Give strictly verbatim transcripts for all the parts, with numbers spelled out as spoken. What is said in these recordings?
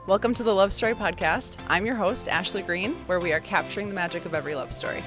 Welcome to the Love Story Podcast. I'm your host, Ashley Green, where we are capturing the magic of every love story.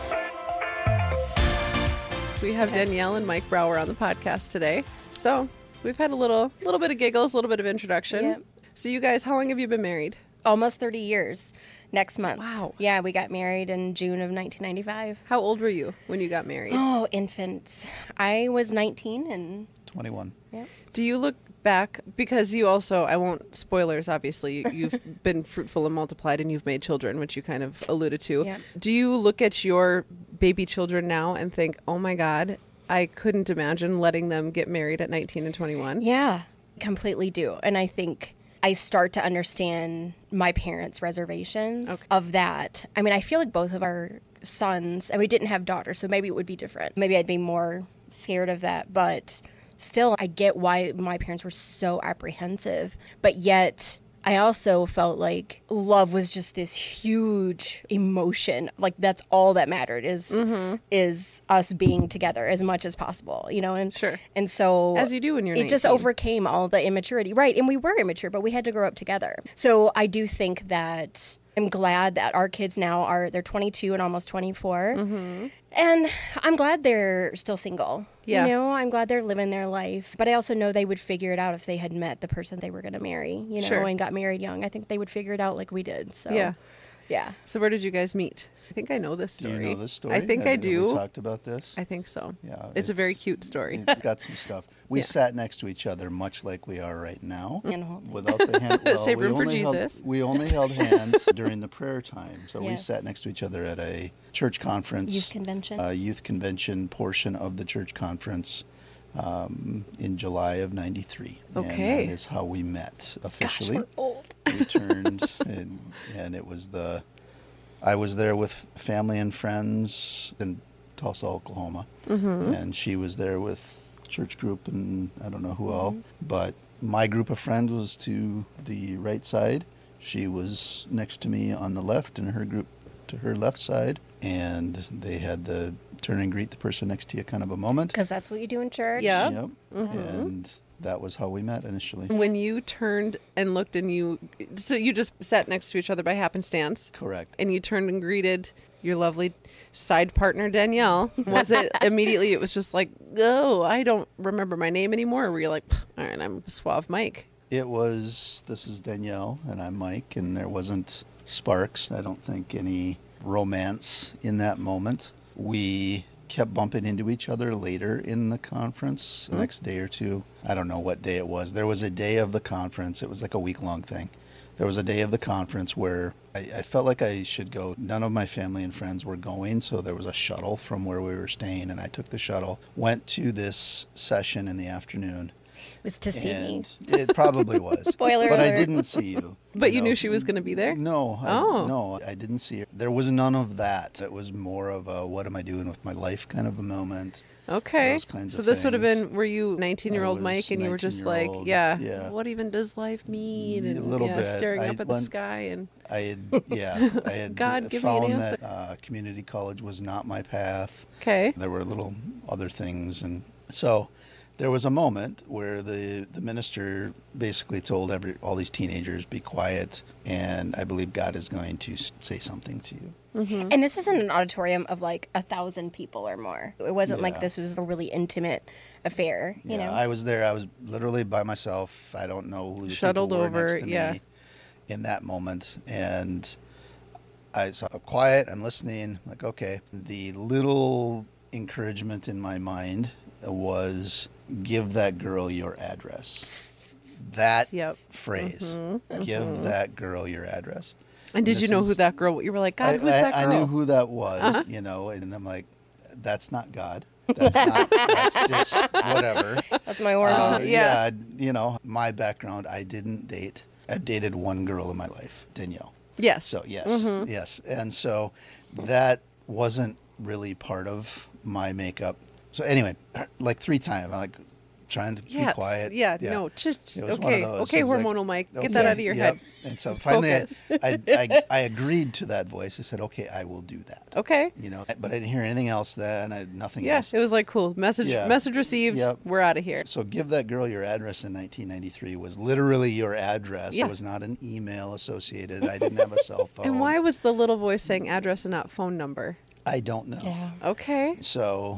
We have Danielle and Mike Brower on the podcast today. So we've had a little little bit of giggles, a little bit of introduction. Yep. So you guys, how long have you been married? Almost thirty years next month. Wow. Yeah, we got married in June of nineteen ninety-five. How old were you when you got married? Oh, infants. I was nineteen and... twenty-one. Yep. Do you look back, because you also, I won't, spoilers obviously, you, you've been fruitful and multiplied and you've made children, which you kind of alluded to. Yep. Do you look at your baby children now and think, oh my God, I couldn't imagine letting them get married at nineteen and twenty-one? Yeah, completely do. And I think I start to understand my parents' reservations Okay. of that. I mean, I feel like both of our sons, and we didn't have daughters, so maybe it would be different. Maybe I'd be more scared of that, but still, I get why my parents were so apprehensive. But yet, I also felt like love was just this huge emotion. Like, that's all that mattered is mm-hmm. is us being together as much as possible, you know? And Sure. And so... As you do when you're It just nineteen. overcame all the immaturity. Right, and we were immature, but we had to grow up together. So I do think that... I'm glad that our kids now are, they're twenty-two and almost twenty-four. Mm-hmm. And I'm glad they're still single. Yeah. You know, I'm glad they're living their life. But I also know they would figure it out if they had met the person they were going to marry, you know, Sure. and got married young. I think they would figure it out like we did. So, Yeah. Yeah. So where did you guys meet? I think I know this Do story. you know this story? I think Have- I have do. We talked about this. I think so. Yeah, It's, a very cute story. It's got some stuff. We Yeah. sat next to each other, much like we are right now, And hold- without the hand. Well, Save we room for only held- Jesus. we only held hands during the prayer time, so we Yes. sat next to each other at a church conference, Youth convention. a youth convention portion of the church conference. Um, in July of ninety-three. Okay. And that is how we met Gosh, officially. we're old. We turned, and, and it was the, I was there with family and friends in Tulsa, Oklahoma, Mm-hmm. and she was there with church group and I don't know who all, but my group of friends was to the right side. She was next to me on the left, and her group to her left side, and they had the turn and greet the person next to you kind of a moment. Because that's what you do in church. Yeah. Yep. Mm-hmm. And that was how we met initially. When you turned and looked and you, so you just sat next to each other by happenstance, Correct. and you turned and greeted your lovely side partner, Danielle. Was it immediately, it was just like, oh, I don't remember my name anymore? Or were you like, all right, I'm Suave Mike? It was, this is Danielle, and I'm Mike, and there wasn't sparks. I don't think any romance in that moment. We kept bumping into each other later in the conference, the next day or two. I don't know what day it was. There was a day of the conference. It was like a week-long thing. There was a day of the conference where I, I felt like I should go. None of my family and friends were going, so there was a shuttle from where we were staying, and I took the shuttle, went to this session in the afternoon. It was to see me. And it probably was. Spoiler But I alert. didn't see you. But you know. knew she was going to be there? No. I, Oh. No, I didn't see her. There was none of that. It was more of a what am I doing with my life kind of a moment. Okay. Those kinds So of this would have things. been, were you nineteen-year-old I was Mike, and you were just like, nineteen-year-old, yeah, yeah. what even does life mean? Yeah, a And little yeah, bit. staring I up at the went- sky. And I had, yeah, I had God, uh, give me an found answer. that uh, community college was not my path. okay. There were little other things, and so there was a moment where the, the minister basically told every all these teenagers, be quiet, and I believe God is going to s- say something to you. Mm-hmm. And this isn't an auditorium of like a thousand people or more. It wasn't like Yeah. this was a really intimate affair, you Yeah, know? I was there. I was literally by myself. I don't know who the Shuttled people were over, next to yeah. me in that moment, and I saw quiet. I'm listening. Like, okay. The little encouragement in my mind was, "Give that girl your address." That Yep. phrase. Mm-hmm. Give that girl your address. And did This you know is- who that girl, you were like, God, I, who's I- that girl? I knew who that was, Uh-huh. you know, and I'm like, that's not God. That's not. That's just whatever. That's my Uh, hormones. Yeah. yeah, you know, my background, I didn't date. I dated one girl in my life, Danielle. Yes. So, yes, Mhm. yes. And so that wasn't really part of my makeup. So, anyway, like three times, I'm like, trying to keep Yes. quiet. Yeah, no, just It was one of okay. those. Okay, It was like, hormonal Mike, get okay, that out of your yep. head. And so finally, I, Focus. I, I, I agreed to that voice. I said, okay, I will do that. Okay. You know, but I didn't hear anything else then. I nothing Yeah, else. it was like cool. Message Yeah. message received. Yep. We're out of here. So give that girl your address in nineteen ninety-three was literally your address. Yeah. It was not an email associated. I didn't have a cell phone. And why was the little voice saying address and not phone number? I don't know. Yeah. Okay. So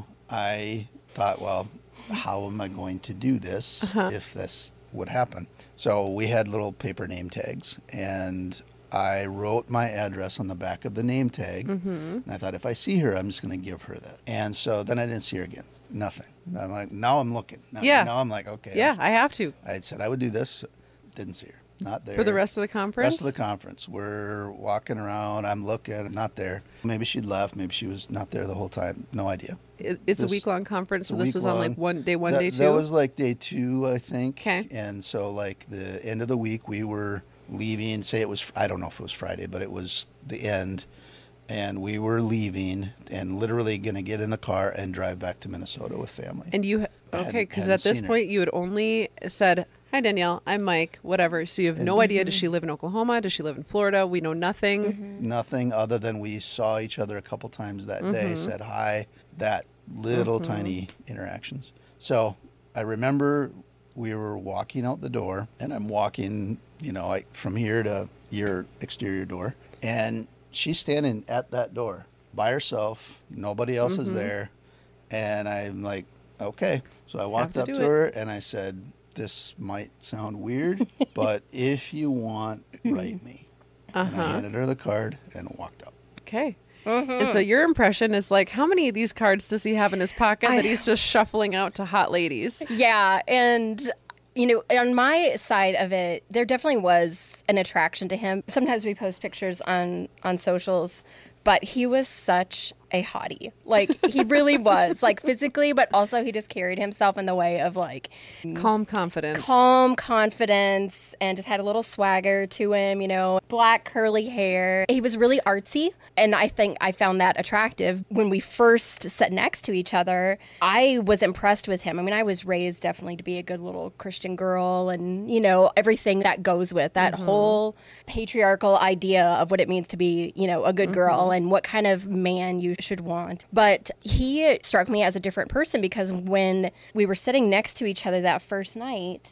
I thought, well, how am I going to do this Uh-huh. if this would happen? So we had little paper name tags, and I wrote my address on the back of the name tag. Mm-hmm. And I thought, if I see her, I'm just going to give her that. And so then I didn't see her again. Nothing. I'm like, now I'm looking. Now, Yeah. Now I'm like, okay. Yeah, I have to. I had said I would do this. Didn't see her. Not there. For the rest of the conference? Rest of the conference. We're walking around. I'm looking. Not there. Maybe she'd left. Maybe she was not there the whole time. No idea. It- It's a This- week long conference, so it's a this was on like week-long. one day one, that, day two. That was like day two, I think. 'Kay. And so like the end of the week, we were leaving. Say it was, I don't know if it was Friday, but it was the end. And we were leaving and literally going to get in the car and drive back to Minnesota with family. And you, I okay, hadn't- because hadn't at this seen her. point you had only said, "Hi Danielle, I'm Mike." Whatever. So you have no idea. Does she live in Oklahoma? Does she live in Florida? We know nothing. Nothing other than we saw each other a couple times that day, Mm-hmm. said hi, that little tiny interactions. So I remember we were walking out the door, and I'm walking, you know, like from here to your exterior door, and she's standing at that door by herself. Nobody else Mm-hmm. is there. And I'm like, okay. So I walked to up do to it. her and I said, this might sound weird, but if you want, write me. And I Uh-huh. handed her the card and walked out. Okay. And so your impression is like, how many of these cards does he have in his pocket I- that he's just shuffling out to hot ladies? Yeah, and you know, on my side of it, there definitely was an attraction to him. Sometimes we post pictures on on socials, but he was such a hottie. Like he really was, like physically, but also he just carried himself in the way of like Calm confidence. calm confidence and just had a little swagger to him, you know, black curly hair. He was really artsy. And I think I found that attractive. When we first sat next to each other, I was impressed with him. I mean, I was raised definitely to be a good little Christian girl and, you know, everything that goes with that whole patriarchal idea of what it means to be, you know, a good girl and what kind of man you should want. But he struck me as a different person because when we were sitting next to each other that first night,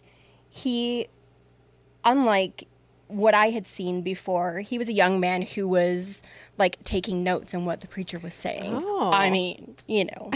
he, unlike what I had seen before, he was a young man who was like taking notes on what the preacher was saying. Oh. I mean, you know.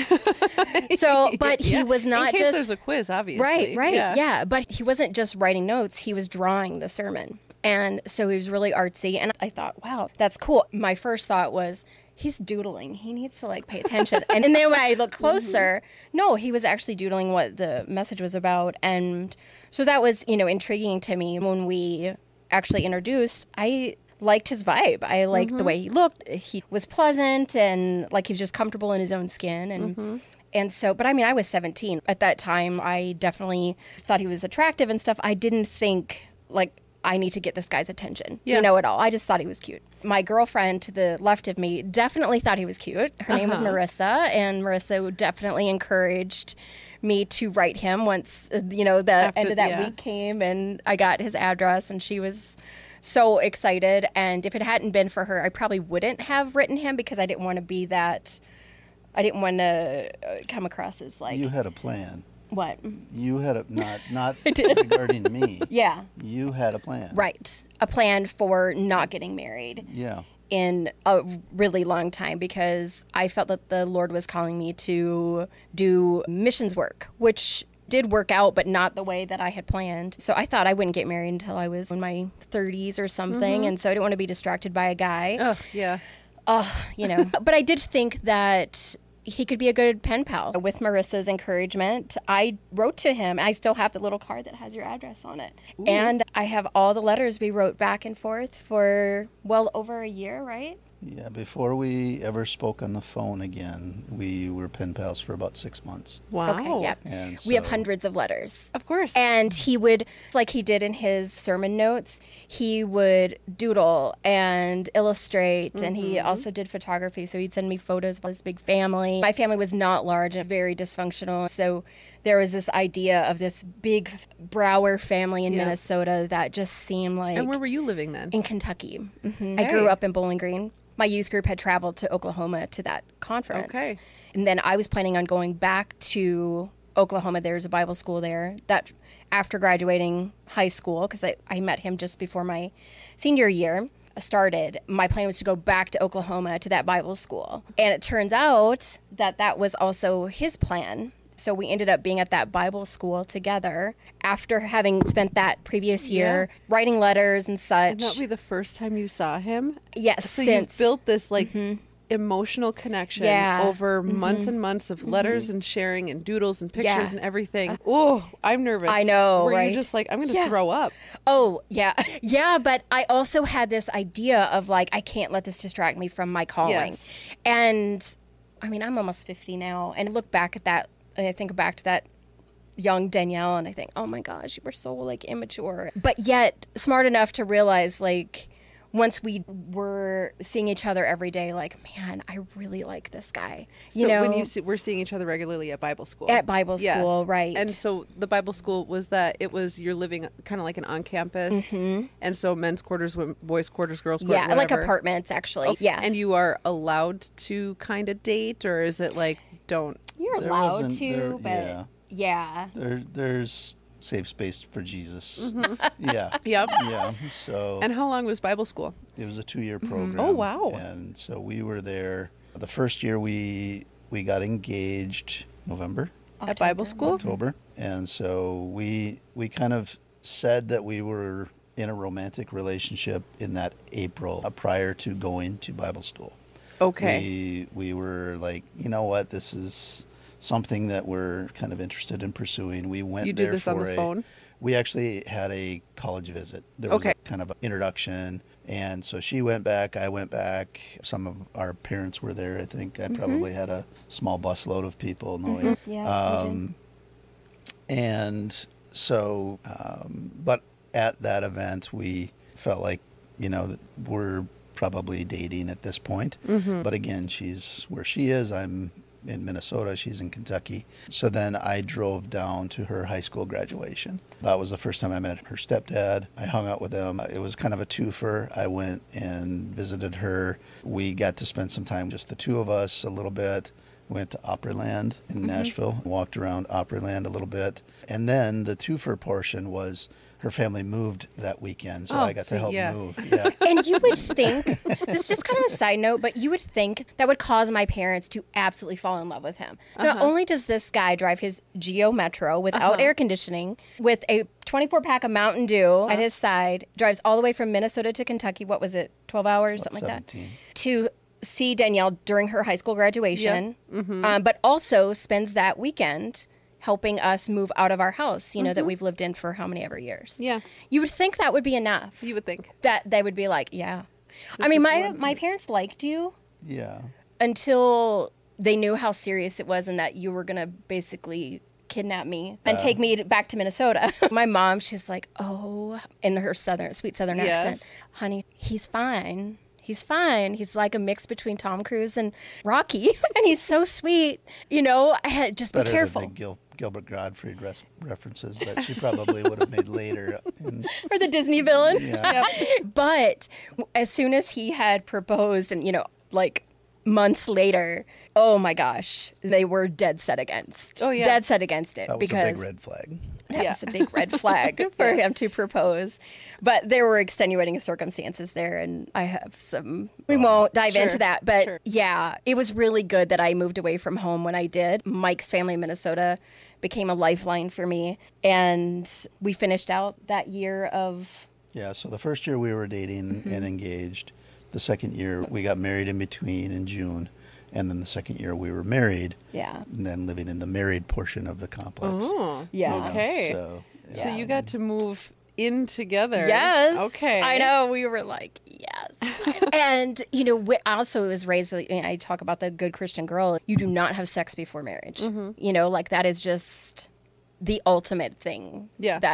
So, but he Yeah. was not in case just there's a quiz, obviously. right, right, Yeah. yeah. But he wasn't just writing notes; he was drawing the sermon, and so he was really artsy. And I thought, wow, that's cool. My first thought was, he's doodling. He needs to like pay attention. and, and then when I looked closer, no, he was actually doodling what the message was about. And so that was, you know, intriguing to me. When we actually introduced, I liked his vibe. I liked the way he looked. He was pleasant and like he was just comfortable in his own skin. And and so, but I mean, I was seventeen. At that time, I definitely thought he was attractive and stuff. I didn't think like, I need to get this guy's attention, Yeah. you know, at all. I just thought he was cute. My girlfriend to the left of me definitely thought he was cute. Her name was Uh-huh. Marissa, and Marissa definitely encouraged me to write him once, uh, you know, the After- end of that yeah. week came and I got his address, and she was so excited. And if it hadn't been for her, I probably wouldn't have written him because I didn't want to be that, I didn't want to uh, come across as like, You had a plan. what? You had a, not, not regarding me. Yeah, You had a plan. right. A plan for not getting married. Yeah. In a really long time because I felt that the Lord was calling me to do missions work, which did work out, but not the way that I had planned. So I thought I wouldn't get married until I was in my thirties or something. And so I didn't want to be distracted by a guy, Oh, yeah. you know. But I did think that he could be a good pen pal. With Marissa's encouragement, I wrote to him. I still have the little card that has your address on it. And I have all the letters we wrote back and forth for well over a year, right? Yeah, before we ever spoke on the phone again, we were pen pals for about six months. Wow. Okay, yeah. And We have so- hundreds of letters. Of course. And he would, like he did in his sermon notes, he would doodle and illustrate, and he also did photography. So he'd send me photos of his big family. My family was not large and very dysfunctional. So there was this idea of this big Brower family in Yeah. Minnesota that just seemed like And where were you living then? in Kentucky. hmm I grew Okay. up in Bowling Green. My youth group had traveled to Oklahoma to that conference. Okay. And then I was planning on going back to Oklahoma. There's a Bible school there that after graduating high school, because I, I met him just before my senior year started, my plan was to go back to Oklahoma to that Bible school. And it turns out that that was also his plan. So we ended up being at that Bible school together after having spent that previous year writing letters and such. And that would be the first time you saw him? yes, So since you've built this like emotional connection Yeah. over months and months of letters and sharing and doodles and pictures Yeah. and everything. Oh, I'm nervous. I know, Were you right? just like, I'm going to Yeah. throw up? Oh, yeah. Yeah, but I also had this idea of like, I can't let this distract me from my calling. Yes. And I mean, I'm almost fifty now. And I look back at that, and I think back to that young Danielle, and I think, oh my gosh, you were so like immature. But yet smart enough to realize like, once we were seeing each other every day, like, man, I really like this guy. You so know, when you see, we're seeing each other regularly at Bible school. At Bible Yes. school, right. And so the Bible school was that it was you're living kind of like an on campus, and so men's quarters, wom- boys quarters, girls quarters, yeah, like whatever. apartments actually. Yeah, And you are allowed to kind of date, or is it like don't? you're There allowed wasn't- to, there- but yeah. yeah. There, there's safe space for Jesus. Yeah. Yep. Yeah. So And how long was Bible school? it was a two-year program. Oh, wow. And so we were there. The first year we we got engaged November, At Bible school? October, and so we we kind of said that we were in a romantic relationship in that April uh, prior to going to Bible school. Okay. We we were like, you know what, this is something that we're kind of interested in pursuing. We went You did there this on for the a- phone? We actually had a college visit. There was Okay. a kind of an introduction, and so she went back, I went back. Some of our parents were there. I think I probably had a small busload of people. No, Mm-hmm. Yeah, we did. um, and so, um, but at that event, we felt like, you know, that we're probably dating at this point. Mm-hmm. But again, she's where she is. I'm in Minnesota. She's in Kentucky. So then I drove down to her high school graduation. That was the first time I met her stepdad. I hung out with him. It was kind of a twofer. I went and visited her. We got to spend some time, just the two of us, a little bit. Went to Opryland in Nashville, walked around Opryland a little bit. And then the twofer portion was her family moved that weekend, so Oh, I got so to help yeah. move. Yeah. And you would think, this is just kind of a side note, but you would think that would cause my parents to absolutely fall in love with him. Not only does this guy drive his Geo Metro without air conditioning, with a twenty-four pack of Mountain Dew at his side, drives all the way from Minnesota to Kentucky, what was it, twelve hours, something like that, seventeen. to see Danielle during her high school graduation, um, but also spends that weekend helping us move out of our house, you know, that we've lived in for how many ever years. Yeah. You would think that would be enough. You would think. That they would be like, yeah. I This mean, is my one- my parents liked you Yeah. until they knew how serious it was and that you were going to basically kidnap me and take me to- back to Minnesota. My mom, she's like, oh, in her southern, sweet southern Yes. accent, honey, he's fine. He's fine. He's like a mix between Tom Cruise and Rocky, and he's so sweet. You know, I had just be Better careful. than the Gil- Gilbert Gottfried res- references that she probably would have made later. And, For the Disney villain. yeah. But as soon as he had proposed and, you know, like months later, oh my gosh, they were dead set against. Oh, yeah. Dead set against it. That was because a big red flag. that Yeah. was a big red flag for him to propose. But there were extenuating circumstances there, and I have some. We won't dive Sure, into that, but sure. yeah, it was really good that I moved away from home when I did. Mike's family in Minnesota became a lifeline for me, and we finished out that year of. Yeah, so the first year we were dating Mm-hmm. and engaged. The second year we got married in between in June. And then the second year we were married. Yeah. And then living in the married portion of the complex. Oh. Yeah. You know, Okay. So, So yeah. you got to move in together. Yes. Okay. I know. We were like, yes. And, you know, we also was raised, with- and I talk about the good Christian girl. You do not have sex before marriage. You know, like that is just the ultimate thing Yeah. that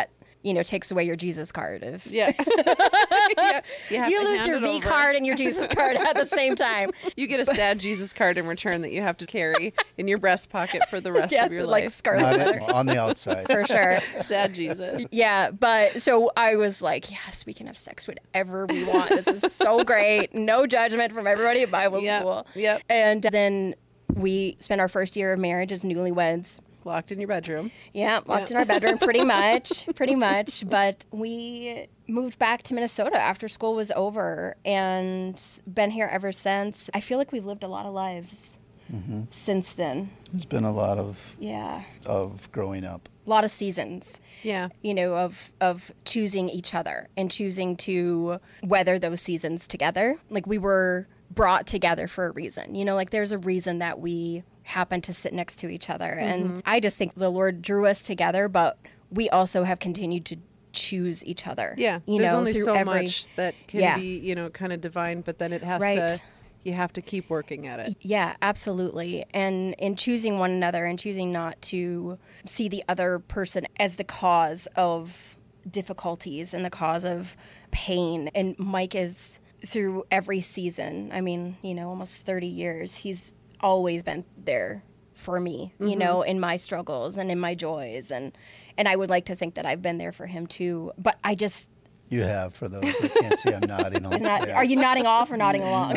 you know, takes away your Jesus card. If Yeah. Yeah, you have you to lose hand your it V over. card and your Jesus card at the same time. You get a sad Jesus card in return that you have to carry in your breast pocket for the rest Yeah, of your like life. scarlet Not letter. in- on the outside. For sure. Sad Jesus. Yeah, but so I was like, yes, we can have sex whenever we want. This is so great. No judgment from everybody at Bible Yep, school. yep. And then we spent our first year of marriage as newlyweds. Locked in your bedroom. Yeah, locked Yep. in our bedroom pretty much, pretty much. But we moved back to Minnesota after school was over and been here ever since. I feel like we've lived a lot of lives since then. There's been a lot of Yeah. of growing up. A lot of seasons. Yeah. You know, of of choosing each other and choosing to weather those seasons together. Like we were brought together for a reason. You know, like there's a reason that we happen to sit next to each other. And I just think the Lord drew us together, but we also have continued to choose each other. Yeah. You There's know, only through so every, much that can Yeah. be, you know, kind of divine, but then it has Right. to, you have to keep working at it. Yeah, absolutely. And in choosing one another and choosing not to see the other person as the cause of difficulties and the cause of pain. And Mike is through every season, I mean, you know, almost thirty years, he's always been there for me, you know, in my struggles and in my joys. And, and I would like to think that I've been there for him too. But I just, You have, for those that can't see, I'm nodding. is not, Yeah. are you nodding off or nodding along? No,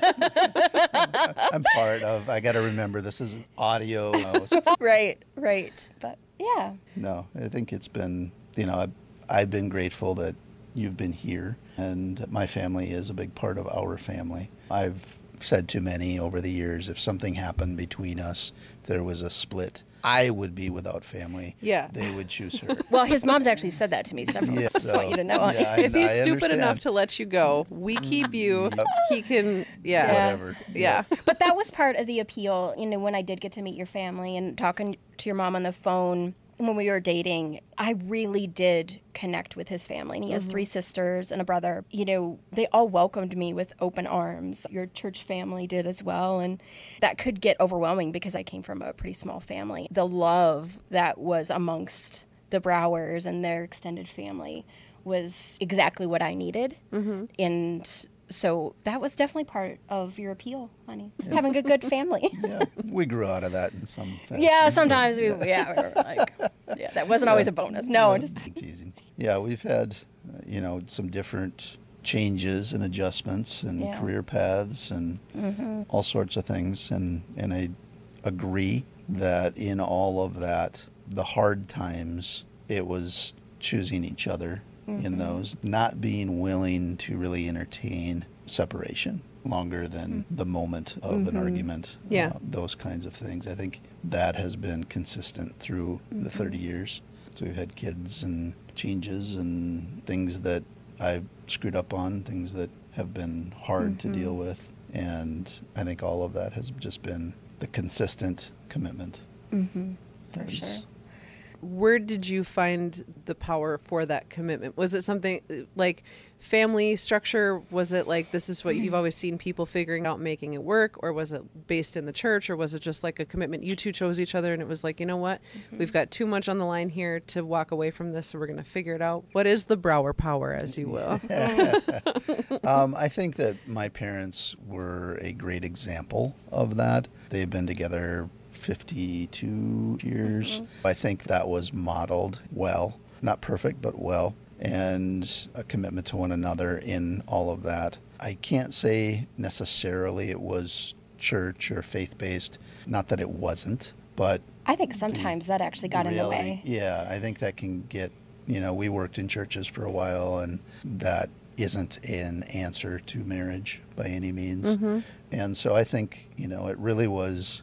I'm, I'm part of. I got to remember this is audio. Right, right. But yeah. No, I think it's been. You know, I've, I've been grateful that you've been here, and my family is a big part of our family. I've said to many over the years, if something happened between us, if there was a split, I would be without family. Yeah. They would choose her. Well, his mom's actually said that to me several Yeah, times. Just want you to know. yeah, I- If he's I stupid enough understand. to let you go, we keep you. Yep. He can, yeah. Whatever. Yeah. But that was part of the appeal, you know, when I did get to meet your family and talking to your mom on the phone when we were dating, I really did connect with his family. And he has three sisters and a brother. You know, they all welcomed me with open arms. Your church family did as well. And that could get overwhelming because I came from a pretty small family. The love that was amongst the Browers and their extended family was exactly what I needed. Mm-hmm. And so that was definitely part of your appeal, honey. Having a good family. Yeah, we grew out of that in some fashion. Yeah, sometimes we, yeah, we were like, yeah, that wasn't always a bonus. No, I'm just teasing. Yeah, we've had, uh, you know, some different changes and adjustments and Yeah. career paths and all sorts of things. And, and I agree that in all of that, the hard times, it was choosing each other in those, not being willing to really entertain separation longer than the moment of an argument. Yeah. uh, those kinds of things. I think that has been consistent through the thirty years. So we've had kids and changes and things that I've screwed up on, things that have been hard to deal with. And I think all of that has just been the consistent commitment. for Has- sure. Where did you find the power for that commitment? Was it something like family structure? Was it like this is what you've always seen people figuring out making it work? Or was it based in the church? Or was it just like a commitment? You two chose each other and it was like, you know what? We've got too much on the line here to walk away from this, so we're going to figure it out. What is the Brower power, as you will? Um, I think that my parents were a great example of that. They've been together fifty-two years. I think that was modeled well, not perfect, but well, and a commitment to one another in all of that. I can't say necessarily it was church or faith-based, not that it wasn't, but I think sometimes that actually got in the reality- way. Yeah, I think that can get, you know, we worked in churches for a while, and that isn't an answer to marriage by any means. And so I think, you know, it really was,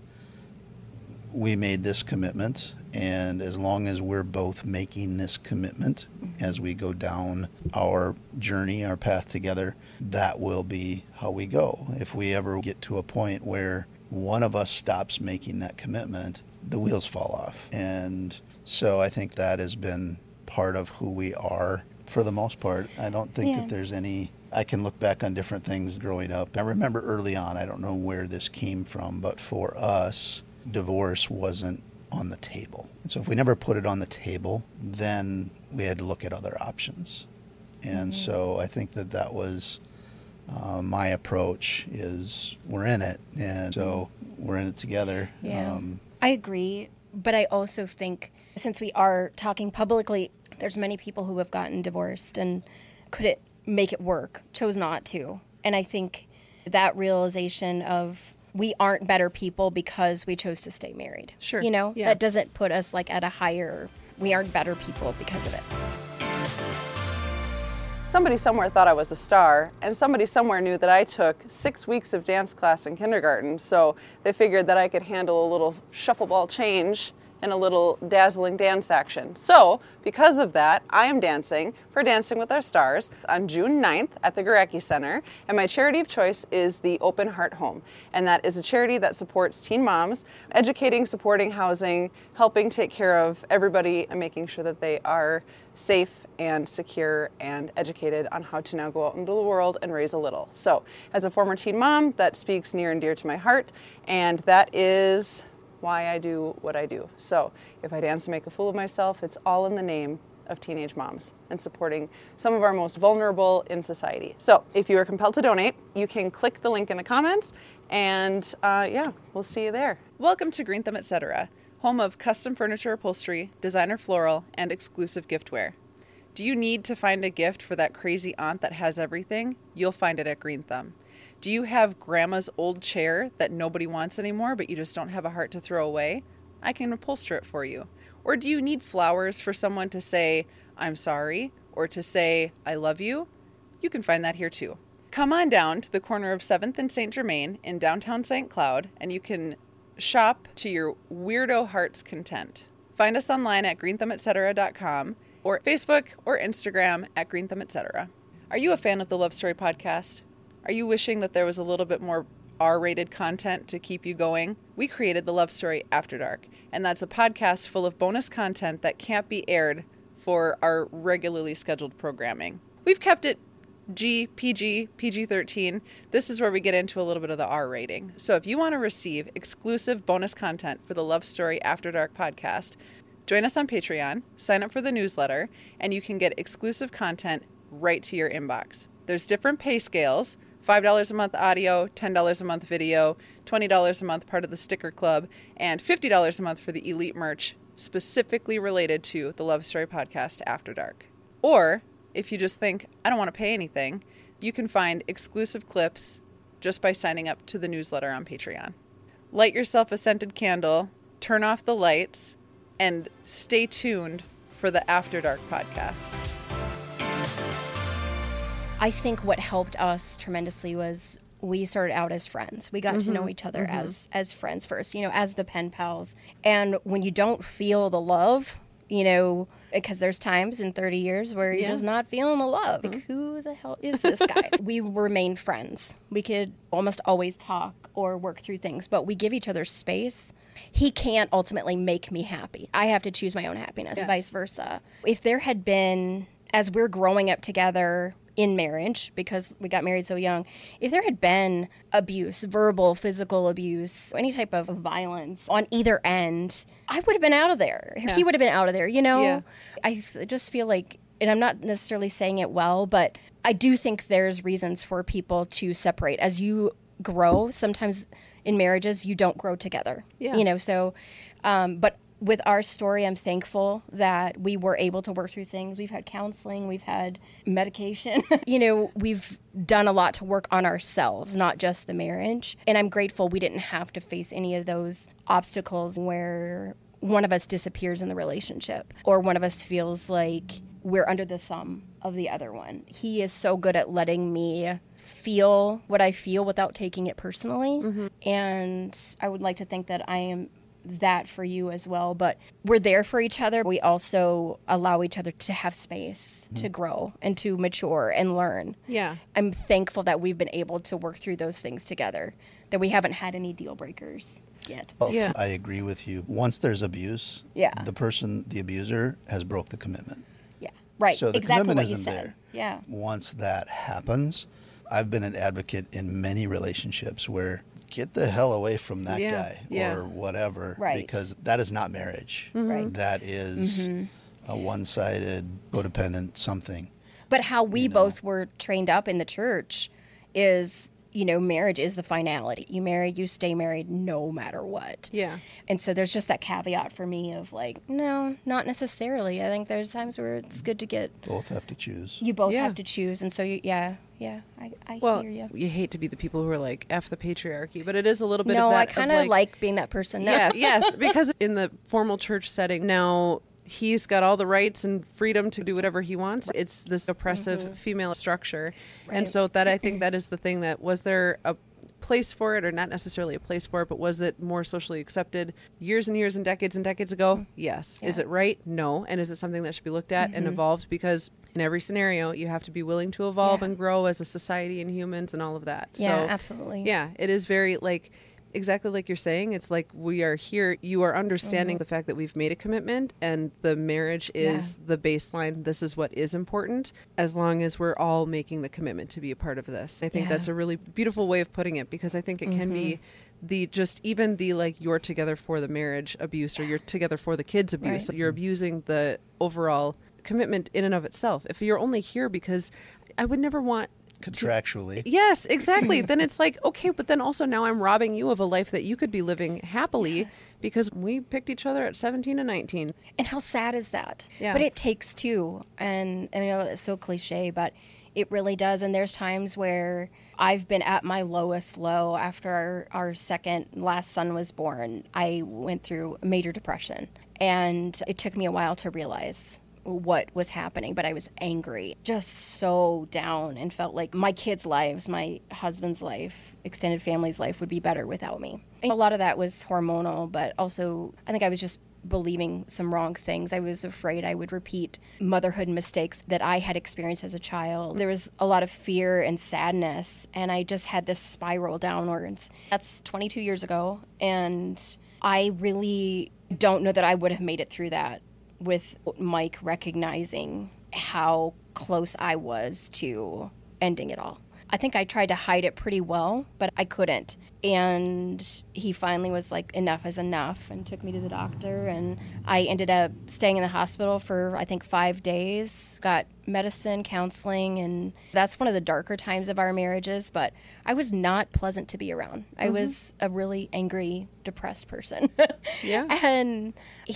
we made this commitment, and as long as we're both making this commitment as we go down our journey, our path together, that will be how we go. If we ever get to a point where one of us stops making that commitment, the wheels fall off. And so I think that has been part of who we are for the most part. I don't think Yeah. that there's any, I can look back on different things growing up. I remember early on, I don't know where this came from, but for us, divorce wasn't on the table. And so if we never put it on the table, then we had to look at other options. And mm-hmm. so I think that that was uh, my approach is we're in it. And so we're in it together. Yeah, um, I agree. But I also think since we are talking publicly, there's many people who have gotten divorced and couldn't make it work, chose not to. And I think that realization of we aren't better people because we chose to stay married. Sure. You know, yeah. that doesn't put us like at a higher, we aren't better people because of it. Somebody somewhere thought I was a star, and somebody somewhere knew that I took six weeks of dance class in kindergarten, so they figured that I could handle a little shuffle ball change and a little dazzling dance action. So, because of that, I am dancing for Dancing with Our Stars on June ninth at the Gurecki Center, and my charity of choice is the Open Heart Home, and that is a charity that supports teen moms, educating, supporting housing, helping take care of everybody, and making sure that they are safe and secure and educated on how to now go out into the world and raise a little. So, as a former teen mom, that speaks near and dear to my heart, and that is why I do what I do. So if I dance to make a fool of myself, it's all in the name of teenage moms and supporting some of our most vulnerable in society. So if you are compelled to donate, you can click the link in the comments, and uh, yeah, we'll see you there. Welcome to Green Thumb Etc., home of custom furniture upholstery, designer floral, and exclusive giftware. Do you need to find a gift for that crazy aunt that has everything? You'll find it at Green Thumb. Do you have grandma's old chair that nobody wants anymore, but you just don't have a heart to throw away? I can upholster it for you. Or do you need flowers for someone to say, I'm sorry, or to say, I love you? You can find that here too. Come on down to the corner of seventh and Saint Germain in downtown Saint Cloud, and you can shop to your weirdo heart's content. Find us online at green thumb et cetera dot com or Facebook or Instagram at green thumb et cetera. Are you a fan of the Love Story podcast? Are you wishing that there was a little bit more R-rated content to keep you going? We created the Love Story After Dark, and that's a podcast full of bonus content that can't be aired for our regularly scheduled programming. We've kept it G, P G, P G thirteen. This is where we get into a little bit of the R rating. So if you want to receive exclusive bonus content for the Love Story After Dark podcast, join us on Patreon, sign up for the newsletter, and you can get exclusive content right to your inbox. There's different pay scales. five dollars a month audio, ten dollars a month video, twenty dollars a month part of the sticker club, and fifty dollars a month for the elite merch specifically related to the Love Story Podcast After Dark. Or, if you just think, I don't want to pay anything, you can find exclusive clips just by signing up to the newsletter on Patreon. Light yourself a scented candle, turn off the lights, and stay tuned for the After Dark podcast. I think what helped us tremendously was we started out as friends. We got mm-hmm. to know each other mm-hmm. as as friends first, you know, as the pen pals. And when you don't feel the love, you know, because there's times in thirty years where you're yeah. just not feeling the love. Mm-hmm. Like, who the hell is this guy? We remained friends. We could almost always talk or work through things, but we give each other space. He can't ultimately make me happy. I have to choose my own happiness, yes. and vice versa. If there had been, as we're growing up together, in marriage, because we got married so young, if there had been abuse, verbal, physical abuse, any type of violence on either end, I would have been out of there. Yeah. He would have been out of there, you know? Yeah. I th- just feel like, and I'm not necessarily saying it well, but I do think there's reasons for people to separate. As you grow, sometimes in marriages, you don't grow together. Yeah. You know, so, um, but with our story, I'm thankful that we were able to work through things. We've had counseling, we've had medication. You know, we've done a lot to work on ourselves, not just the marriage. And I'm grateful we didn't have to face any of those obstacles where one of us disappears in the relationship or one of us feels like we're under the thumb of the other one. He is so good at letting me feel what I feel without taking it personally. Mm-hmm. And I would like to think that I am that for you as well, but we're there for each other. We also allow each other to have space mm-hmm. to grow and to mature and learn. Yeah. I'm thankful that we've been able to work through those things together, that we haven't had any deal breakers yet. Well, yeah. I agree with you. Once there's abuse, yeah. the person, the abuser, has broke the commitment. Yeah, right. So the exactly commitment what isn't you said. there. Yeah. Once that happens, I've been an advocate in many relationships where get the hell away from that Yeah, guy yeah. or whatever, Right. because that is not marriage. Right. That is Mm-hmm. a one-sided, codependent something. But how we You know. both were trained up in the church is, you know, marriage is the finality. You marry, you stay married no matter what. Yeah. And so there's just that caveat for me of like, no, not necessarily. I think there's times where it's good to get, Both have to choose. you both Yeah. have to choose. And so, you, yeah, yeah, I, I Well, hear you. you hate to be the people who are like F the patriarchy, but it is a little bit No, of that. I kind of like, like being that person. No. Yeah, yes, because in the formal church setting now, he's got all the rights and freedom to do whatever he wants. It's this oppressive female structure. And Right. so that I think that is the thing that was there a place for it, or not necessarily a place for it, but was it more socially accepted years and years and decades and decades ago? Yes. Is Yeah. it right? No. And is it something that should be looked at and evolved? Because in every scenario, you have to be willing to evolve Yeah. and grow as a society and humans and all of that. Yeah, so, absolutely. Yeah, it is very like exactly like you're saying. It's like we are here. You are understanding the fact that we've made a commitment and the marriage is the baseline. This is what is important as long as we're all making the commitment to be a part of this. I think Yeah. that's a really beautiful way of putting it, because I think it can be the just even the like you're together for the marriage abuse or you're together for the kids abuse. Right. You're abusing the overall commitment in and of itself. If you're only here because I would never want Contractually. Yes, exactly. Then it's like, okay, but then also now I'm robbing you of a life that you could be living happily because we picked each other at seventeen and nineteen. And how sad is that? Yeah. But it takes two. And I know it's so cliche, but it really does. And there's times where I've been at my lowest low after our, our second last son was born. I went through a major depression. And it took me a while to realize what was happening, but I was angry, just so down, and felt like my kids' lives, my husband's life, extended family's life would be better without me. And a lot of that was hormonal, but also I think I was just believing some wrong things. I was afraid I would repeat motherhood mistakes that I had experienced as a child. There was a lot of fear and sadness, and I just had this spiral downwards. That's twenty-two years ago, and I really don't know that I would have made it through that with Mike recognizing how close I was to ending it all. I think I tried to hide it pretty well, but I couldn't. And he finally was like, enough is enough, and took me to the doctor. And I ended up staying in the hospital for, I think, five days, got medicine, counseling, and that's one of the darker times of our marriages. But I was not pleasant to be around. I Mm-hmm. was a really angry, depressed person. Yeah. And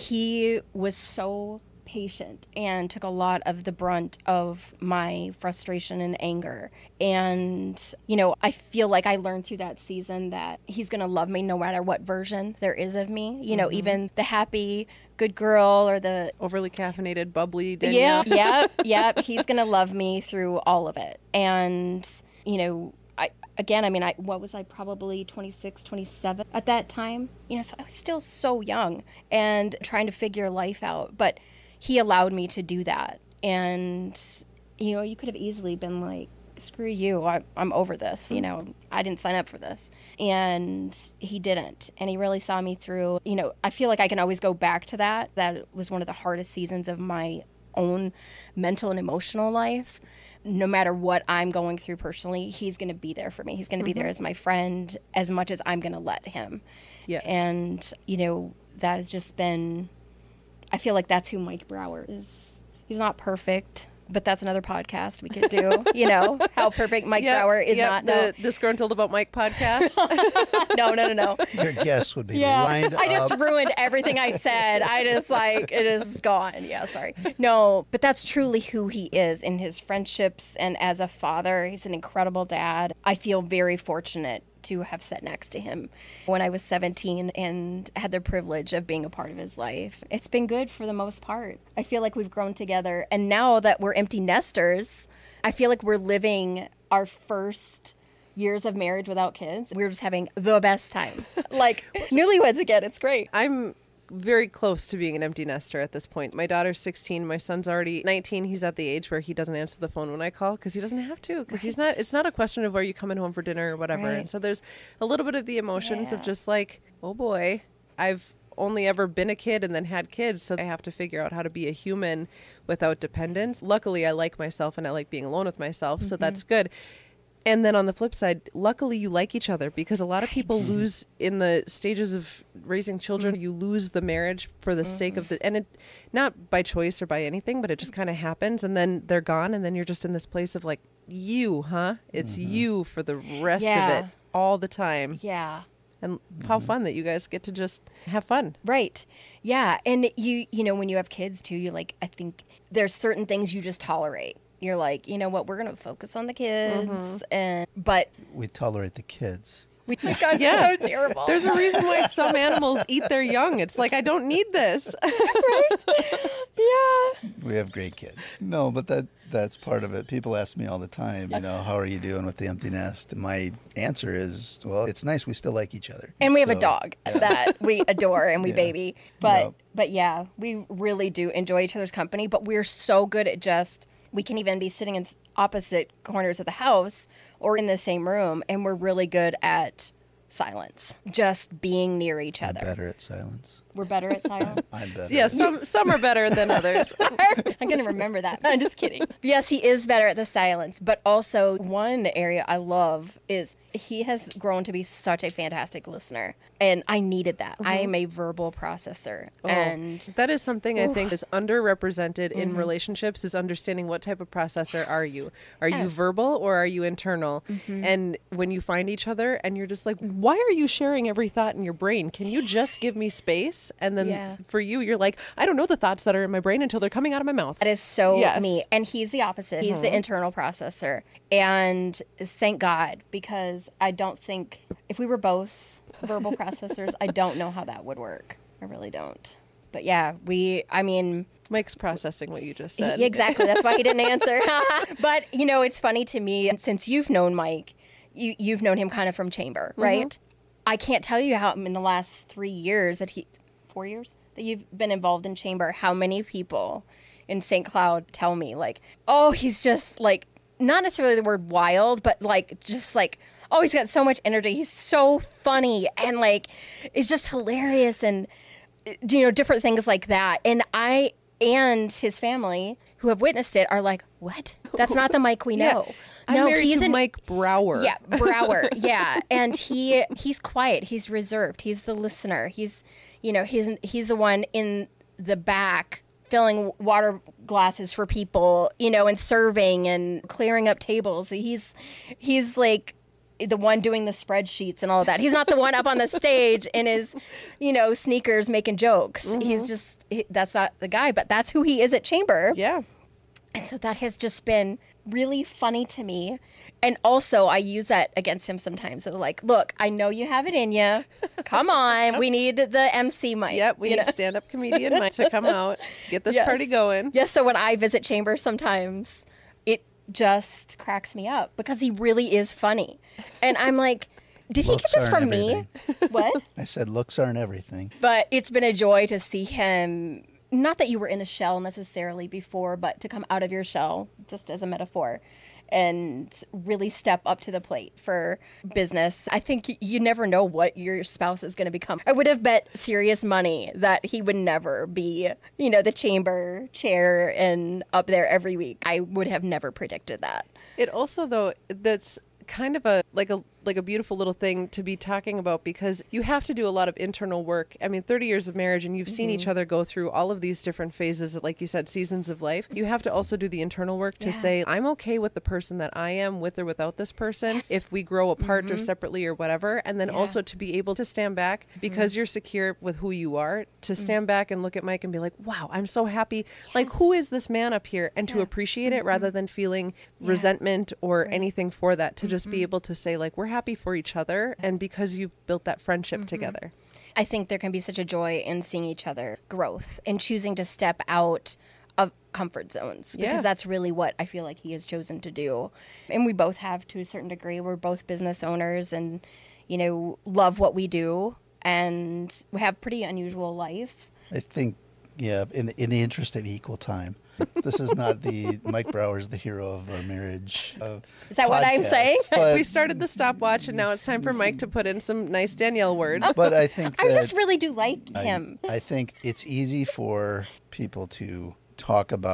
he was so patient and took a lot of the brunt of my frustration and anger. And, you know, I feel like I learned through that season that he's going to love me no matter what version there is of me. You know, even the happy, good girl or the Overly caffeinated, bubbly Danielle. yeah, yep, yep. He's gonna love me through all of it. And, you know, I again, I mean, I what was I, probably twenty-six, twenty-seven at that time? You know, so I was still so young and trying to figure life out. But he allowed me to do that. And, you know, you could have easily been like, screw you, I, I'm over this, you know, I didn't sign up for this. And he didn't. And he really saw me through. You know, I feel like I can always go back to that. That was one of the hardest seasons of my own mental and emotional life. No matter what I'm going through personally, he's going to be there for me. He's going to be there as my friend as much as I'm going to let him. Yes. And, you know, that has just been, I feel like that's who Mike Brower is. He's not perfect, but that's another podcast we could do. You know, how perfect Mike Yep, Brower is yep, not. the Disgruntled About Mike podcast. No, no, no, no. no. Your guests would be Yeah, lined I just up. ruined everything I said. I just like, it is gone. Yeah, sorry. No, but that's truly who he is in his friendships and as a father. He's an incredible dad. I feel very fortunate to have sat next to him when I was seventeen and had the privilege of being a part of his life. It's been good for the most part. I feel like we've grown together. And now that we're empty nesters, I feel like we're living our first years of marriage without kids. We're just having the best time. Like newlyweds again. It's great. I'm very close to being an empty nester at this point. My daughter's sixteen. My son's already nineteen. He's at the age where he doesn't answer the phone when I call because he doesn't have to. Because he's not. It's not a question of are you coming home for dinner or whatever. Right. And so there's a little bit of the emotions Yeah. of just like, oh boy, I've only ever been a kid and then had kids, so I have to figure out how to be a human without dependence. Luckily, I like myself and I like being alone with myself, so that's good. And then on the flip side, luckily you like each other, because a lot of people lose in the stages of raising children. Mm-hmm. You lose the marriage for the mm-hmm. sake of the, and it, not by choice or by anything, but it just kind of happens, and then they're gone, and then you're just in this place of like, you, huh? It's mm-hmm. you for the rest yeah. of it all the time. Yeah. And how fun that you guys get to just have fun. Right. Yeah. And you, you know, when you have kids too, you like, I think there's certain things you just tolerate. You're like, you know what, we're going to focus on the kids. Mm-hmm. And, but we tolerate the kids. We think I'm yeah. so terrible. There's a reason why some animals eat their young. It's like, I don't need this. Right? Yeah. We have great kids. No, but that that's part of it. People ask me all the time, you know, how are you doing with the empty nest? And my answer is, well, it's nice. We still like each other. And we have so, a dog yeah. that we adore and we yeah. baby. But, yep. but yeah, we really do enjoy each other's company. But we're so good at just, we can even be sitting in opposite corners of the house or in the same room, and we're really good at silence, just being near each other. I'm better at silence. We're better at silence? I'm better. Yeah, some some are better than others. I'm going to remember that. I'm just kidding. Yes, he is better at the silence, but also one area I love is he has grown to be such a fantastic listener, and I needed that. Mm-hmm. I am a verbal processor, oh, and that is something I think is underrepresented mm-hmm. in relationships, is understanding what type of processor yes. are you? Are yes. you verbal or are you internal? Mm-hmm. And when you find each other and you're just like, why are you sharing every thought in your brain? Can you just give me space? And then yeah. for you, you're like, I don't know the thoughts that are in my brain until they're coming out of my mouth. That is so yes. me. And he's the opposite. He's mm-hmm. the internal processor. And thank God, because I don't think if we were both verbal processors, I don't know how that would work. I really don't. But yeah, we, I mean... Mike's processing what you just said. Exactly. That's why he didn't answer. But, you know, it's funny to me, since you've known Mike, you, you've known him kind of from chamber, right? Mm-hmm. I can't tell you how in the last three years that he... four years that you've been involved in chamber, how many people in Saint Cloud tell me like, oh, he's just like, not necessarily the word wild, but like, just like, oh, he's got so much energy. He's so funny. And like, it's just hilarious. And, you know, different things like that. And I, and his family who have witnessed it are like, what? That's not the Mike we know. Yeah. I'm no, married he's to an, Mike Brower. Yeah, Brower. Yeah. And he, he's quiet. He's reserved. He's the listener. He's, you know, he's he's the one in the back filling water glasses for people, you know, and serving and clearing up tables. He's he's like the one doing the spreadsheets and all of that. He's not the one up on the stage in his, you know, sneakers making jokes. Mm-hmm. He's just, he, that's not the guy, but that's who he is at chamber. Yeah. And so that has just been really funny to me. And also, I use that against him sometimes. So like, look, I know you have it in you. Come on. We need the M C Mike. Yep, we need know? stand-up comedian Mike to come out, get this yes. party going. Yes, so when I visit chamber sometimes, it just cracks me up because he really is funny. And I'm like, did he looks get this from everything. me? What? I said looks aren't everything. But it's been a joy to see him, not that you were in a shell necessarily before, but to come out of your shell, just as a metaphor, and really step up to the plate for business. I think you never know what your spouse is going to become. I would have bet serious money that he would never be, you know, the chamber chair and up there every week. I would have never predicted that. It also, though, that's kind of a like a like a beautiful little thing to be talking about, because you have to do a lot of internal work. I mean, thirty years of marriage, and you've seen mm-hmm. each other go through all of these different phases, like you said, seasons of life. You have to also do the internal work to yeah. say, I'm okay with the person that I am, with or without this person, yes. if we grow apart mm-hmm. or separately or whatever. And then yeah. also to be able to stand back, because mm-hmm. you're secure with who you are, to stand mm-hmm. back and look at Mike and be like, wow, I'm so happy. Yes. Like, who is this man up here? And yeah. to appreciate mm-hmm. it rather than feeling yeah. resentment or right. anything for that, to mm-hmm. just be able to say, like, we're happy for each other. And because you've built that friendship mm-hmm. together. I think there can be such a joy in seeing each other growth and choosing to step out of comfort zones, because yeah. that's really what I feel like he has chosen to do. And we both have, to a certain degree. We're both business owners and, you know, love what we do, and we have pretty unusual life. I think, yeah, in the, in the interest of equal time. This is not the Mike Brower's the hero of our marriage. Uh, is that podcast, what I'm saying? We started the stopwatch, and now it's time for Mike to put in some nice Danielle words. But I think I just really do like I, him. I think it's easy for people to talk about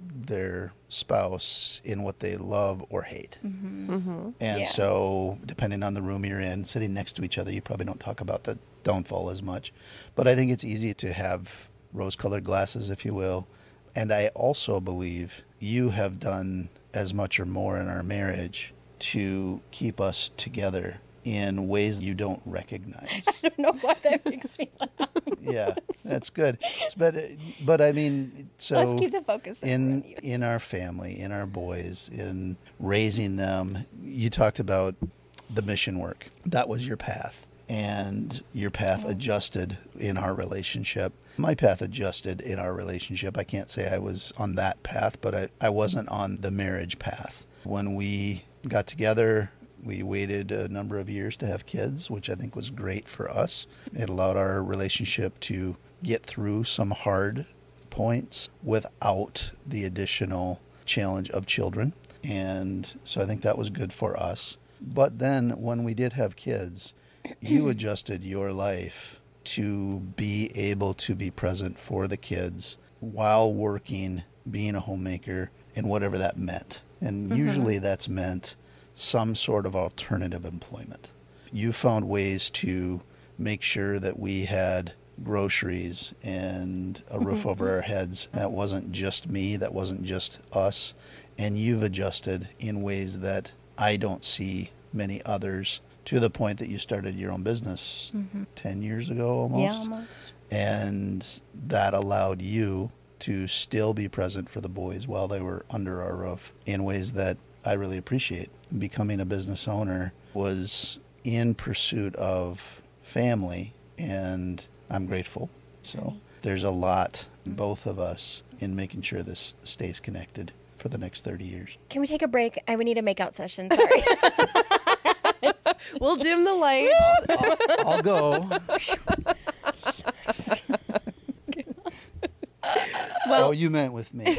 their spouse in what they love or hate. Mm-hmm. Mm-hmm. And Yeah. so, depending on the room you're in, sitting next to each other, you probably don't talk about the downfall as much. But I think it's easy to have rose-colored glasses, if you will. And I also believe you have done as much or more in our marriage to keep us together in ways you don't recognize. I don't know why that makes me laugh. Yeah, that's good. But, but I mean, so Let's keep the focus in on you. in our family, in our boys, in raising them, you talked about the mission work. That was your path. And your path adjusted in our relationship. My path adjusted in our relationship. I can't say I was on that path, but I, I wasn't on the marriage path. When we got together, we waited a number of years to have kids, which I think was great for us. It allowed our relationship to get through some hard points without the additional challenge of children. And so I think that was good for us. But then when we did have kids, you adjusted your life to be able to be present for the kids while working, being a homemaker, and whatever that meant. And Mm-hmm. usually that's meant some sort of alternative employment. You found ways to make sure that we had groceries and a roof over our heads. That wasn't just me, that wasn't just us. And you've adjusted in ways that I don't see many others, to the point that you started your own business Mm-hmm. ten years ago almost. Yeah, almost. And that allowed you to still be present for the boys while they were under our roof in ways that I really appreciate. Becoming a business owner was in pursuit of family, and I'm grateful. So there's a lot, both of us, in making sure this stays connected for the next thirty years. Can we take a break? I would need a makeout session. Sorry. We'll dim the lights. I'll go. Well- oh, you meant with me.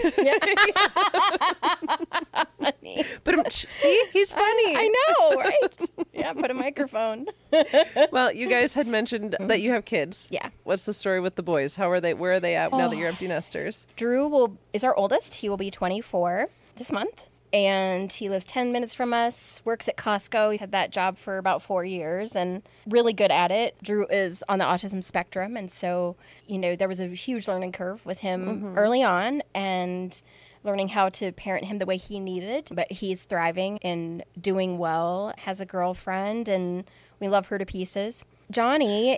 But um, sh- see, he's funny. I know, right? Yeah, put a microphone. Well, you guys had mentioned that you have kids. Yeah. What's the story with the boys? How are they? Where are they at now that you're empty nesters? Drew will is our oldest. He will be twenty-four this month. And he lives ten minutes from us, works at Costco. He had that job for about four years and really good at it. Drew is on the autism spectrum. And so, you know, there was a huge learning curve with him Mm-hmm. early on and learning how to parent him the way he needed. But he's thriving and doing well, has a girlfriend, and we love her to pieces. Johnny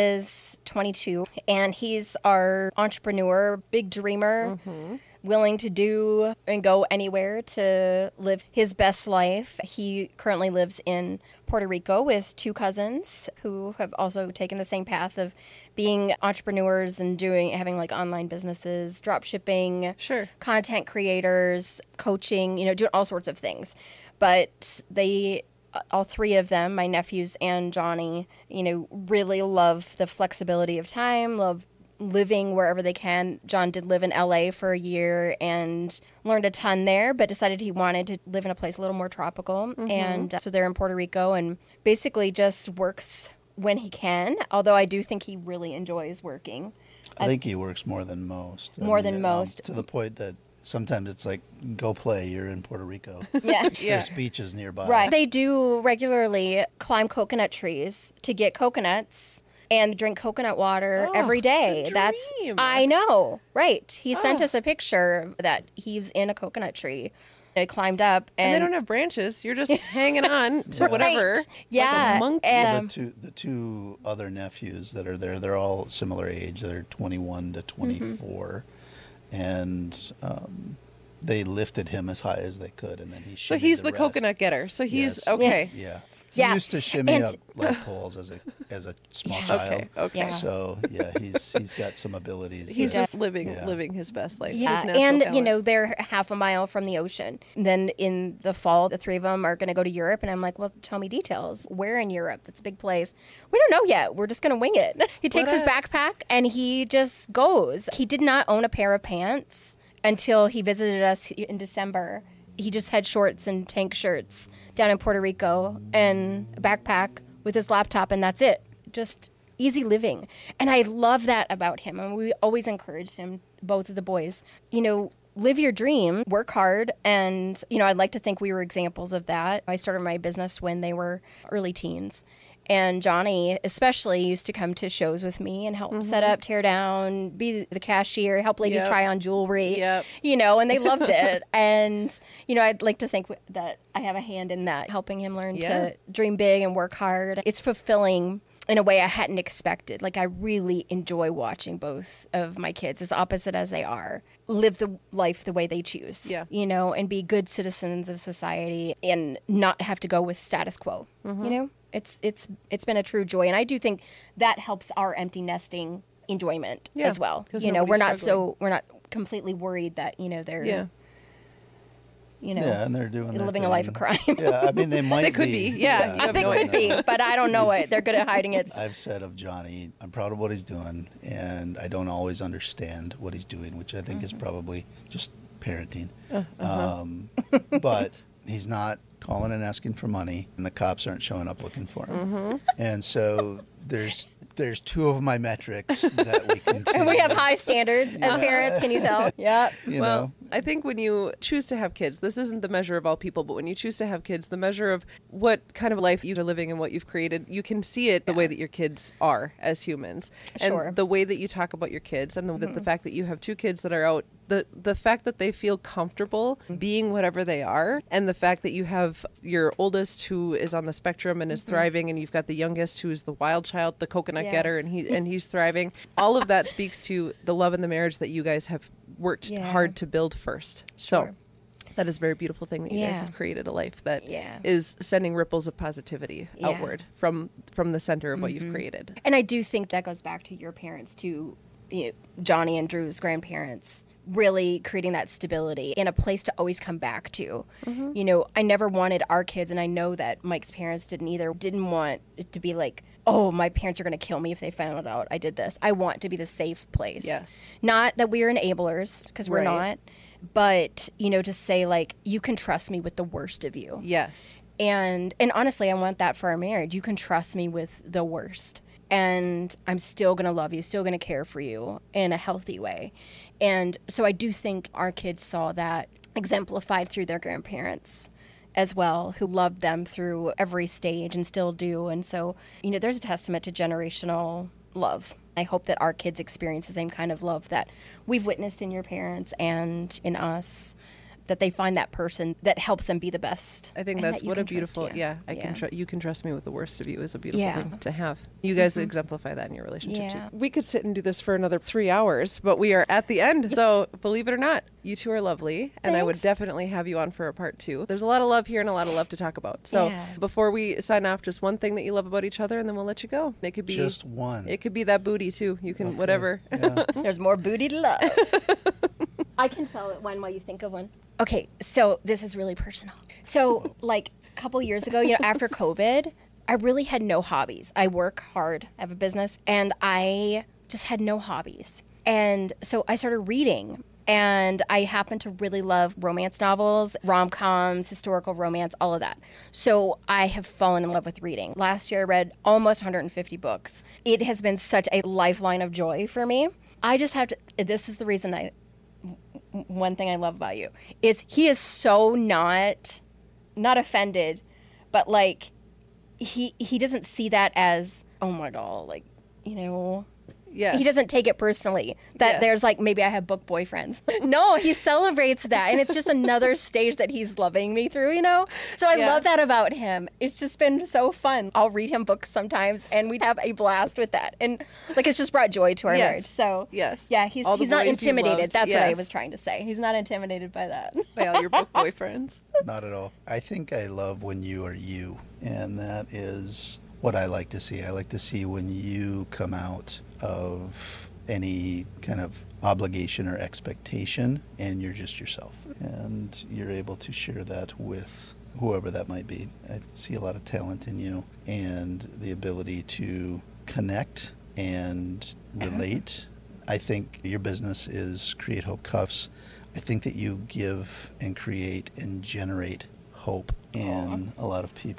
is twenty-two, and he's our entrepreneur, big dreamer. Mm-hmm. Willing to do and go anywhere to live his best life. He currently lives in Puerto Rico with two cousins who have also taken the same path of being entrepreneurs and doing having like online businesses, drop shipping, Sure. content creators, coaching, you know, doing all sorts of things. But they all three of them, my nephews and Johnny, you know, really love the flexibility of time, love living wherever they can. John did live in L A for a year and learned a ton there, but decided he wanted to live in a place a little more tropical. Mm-hmm. And uh, so they're in Puerto Rico and basically just works when he can, although I do think he really enjoys working. I think he works more than most. I More mean, than um, most. to the point that sometimes it's like, go play, you're in Puerto Rico. Yeah. Yeah. There's beaches nearby. Right. They do regularly climb coconut trees to get coconuts and drink coconut water Oh, every day. the That's dream. I know. Right. He sent Oh. us a picture that he was in a coconut tree. It climbed up And, and, they don't have branches. You're just hanging on to whatever. Right. like Yeah. a monkey. Well, Um, the two the two other nephews that are there, they're all similar age. They're twenty-one to twenty-four, Mm-hmm. and um, they lifted him as high as they could, and then he. So shimmied he's the rest. he getter. So he's Yes. okay. Yeah. He Yeah. used to shimmy And- up light poles as a as a small Yeah. child. Okay. Okay. Yeah. So yeah, he's he's got some abilities. He's that- just living Yeah. living his best life. Yeah, his natural and you talent. know they're half a mile from the ocean. Then in the fall, the three of them are going to go to Europe, and I'm like, "Well, tell me details. Where in Europe? It's a big place. We don't know yet. We're just going to wing it." He takes his a- backpack and he just goes. He did not own a pair of pants until he visited us in December. He just had shorts and tank shirts down in Puerto Rico and a backpack with his laptop, and that's it. Just easy living. And I love that about him. And we always encouraged him, both of the boys. You know, live your dream, work hard. And, you know, I'd like to think we were examples of that. I started my business when they were early teens. And Johnny especially used to come to shows with me and help mm-hmm. set up, tear down, be the cashier, help ladies yep. try on jewelry, yep. you know, and they loved it. And, you know, I'd like to think that I have a hand in that, helping him learn yeah. to dream big and work hard. It's fulfilling in a way I hadn't expected. Like, I really enjoy watching both of my kids, as opposite as they are, live the life the way they choose, yeah. you know, and be good citizens of society and not have to go with status quo, mm-hmm. you know? It's it's it's been a true joy, and I do think that helps our empty nesting enjoyment yeah, as well. You know, we're not struggling. so we're not completely worried that, you know, they're yeah. you know, yeah, and they're doing living thing. a life of crime. Yeah, I mean, they might they could be. be. Yeah, yeah they no could idea. be, but I don't know it. They're good at hiding it. I've said of Johnny, I'm proud of what he's doing, and I don't always understand what he's doing, which I think mm-hmm. is probably just parenting. Uh, uh-huh. um, but he's not calling and asking for money, and the cops aren't showing up looking for him. Mm-hmm. And so there's there's two of my metrics that we continue. We have high standards yeah. as parents, can you tell? Yeah. You well, know? I think when you choose to have kids, this isn't the measure of all people, but when you choose to have kids, the measure of what kind of life you're living and what you've created, you can see it the way that your kids are as humans. Sure. And the way that you talk about your kids, and the, mm-hmm. the, the fact that you have two kids that are out, the, the fact that they feel comfortable being whatever they are, and the fact that you have your oldest who is on the spectrum and is mm-hmm. thriving, and you've got the youngest who is the wild child, the coconut yeah. getter, and he and he's thriving. All of that speaks to the love and the marriage that you guys have worked yeah. hard to build first. Sure. So that is a very beautiful thing that you yeah. guys have created a life that yeah. is sending ripples of positivity yeah. outward from from the center of mm-hmm. what you've created. And I do think that goes back to your parents, to you know, Johnny and Drew's grandparents, really creating that stability and a place to always come back to. Mm-hmm. You know, I never wanted our kids, and I know that Mike's parents didn't either, didn't want it to be like, oh, my parents are going to kill me if they found out I did this. I want to be the safe place. Yes. Not that we're enablers, because we're right. not, but, you know, to say, like, you can trust me with the worst of you. Yes. And and honestly, I want that for our marriage. You can trust me with the worst. And I'm still going to love you, still going to care for you in a healthy way. And so I do think our kids saw that exemplified through their grandparents as well, who loved them through every stage and still do. And so, you know, there's a testament to generational love. I hope that our kids experience the same kind of love that we've witnessed in your parents and in us, that they find that person that helps them be the best. I think and that's that you what a can trust, beautiful, yeah, I yeah. can tr- you can trust me with the worst of you is a beautiful Yeah. thing to have. You guys Mm-hmm. exemplify that in your relationship Yeah. too. We could sit and do this for another three hours, but we are at the end. So believe it or not, you two are lovely, and I would Thanks. definitely have you on for a part two. There's a lot of love here and a lot of love to talk about. So Yeah. before we sign off, just one thing that you love about each other, and then we'll let you go. It could be Just one. It could be that booty too. You can Okay. whatever. Yeah. There's more booty to love. I can tell it one while you think of one. Okay, so this is really personal. So, like a couple years ago, you know, after COVID, I really had no hobbies. I work hard, I have a business, and I just had no hobbies. And so I started reading, and I happen to really love romance novels, rom-coms, historical romance, all of that. So I have fallen in love with reading. Last year I read almost one hundred fifty books. It has been such a lifeline of joy for me. I just have to, this is the reason I, one thing I love about you is he is so not, not offended, but like he he doesn't see that as, oh my God, like, you know, Yeah. he doesn't take it personally that Yes. there's like, maybe I have book boyfriends. No, he celebrates that. And it's just another stage that he's loving me through, you know? So I Yeah. love that about him. It's just been so fun. I'll read him books sometimes and we'd have a blast with that. And like, it's just brought joy to our Yes. marriage. So Yes. yeah, he's, All the he's not boys you intimidated. loved. That's what I Yes. was trying to say. He's not intimidated by that. By all your book boyfriends. Not at all. I think I love when you are you, and that is what I like to see. I like to see when you come out of any kind of obligation or expectation and you're just yourself, and you're able to share that with whoever that might be. I see a lot of talent in you and the ability to connect and relate. I think your business is Create Hope Cuffs. I think that you give and create and generate hope in a lot of people.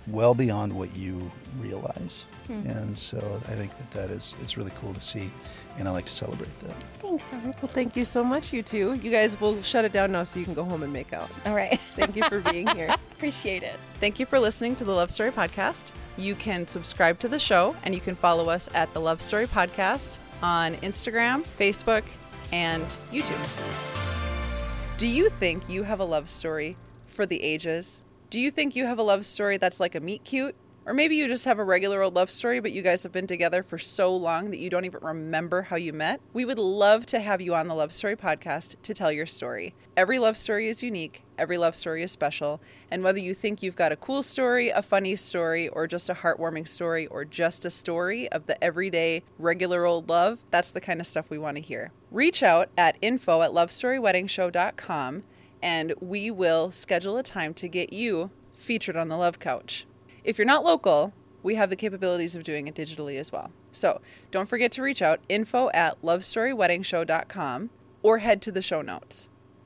well beyond what you realize. Mm-hmm. And so I think that that is, it's really cool to see, and I like to celebrate that. Thanks, Summer. Well, thank you so much, you two. You guys will shut it down now so you can go home and make out. All right. Thank you for being here. Appreciate it. Thank you for listening to the Love Story Podcast. You can subscribe to the show, and you can follow us at the Love Story Podcast on Instagram, Facebook, and YouTube. Do you think you have a love story for the ages? Do you think you have a love story that's like a meet cute? Or maybe you just have a regular old love story, but you guys have been together for so long that you don't even remember how you met? We would love to have you on the Love Story Podcast to tell your story. Every love story is unique. Every love story is special. And whether you think you've got a cool story, a funny story, or just a heartwarming story, or just a story of the everyday, regular old love, that's the kind of stuff we want to hear. Reach out at info at love story wedding show dot com, and we will schedule a time to get you featured on the Love Couch. If you're not local, we have the capabilities of doing it digitally as well. So don't forget to reach out, info at love story wedding show dot com, or head to the show notes.